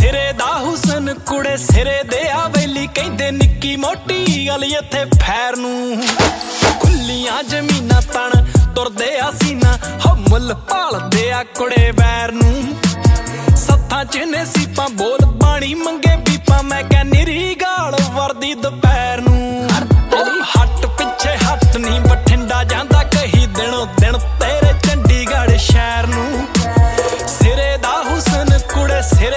ਸਿਰੇ ਦਾ ਹੁਸਨ ਕੁੜੇ ਸਿਰੇ ਦੇ ਆਵੇਲੀ ਕਹਿੰਦੇ ਨਿੱਕੀ ਮੋਟੀ ਗੱਲ ਇੱਥੇ ਫੈਰ ਨੂੰ ਖੁੱਲੀਆਂ ਜ਼ਮੀਨਾਂ ਤਣ ਤੁਰਦੇ ਆ ਸੀਨਾ ਹੋ ਮੁੱਲ ਭਾਲਦੇ ਆ ਕੁੜੇ ਵੈਰ ਨੂੰ ਸੱਥਾਂ ਚ ਨੇ ਸੀਪਾਂ ਬੋਲ ਪਾਣੀ ਮੰਗੇ ਪੀਪਾਂ ਮੈਂ ਕਹਿ ਨਿਰੀ ਗਾਲ ਵਰਦੀ ਦੁਪਹਿਰ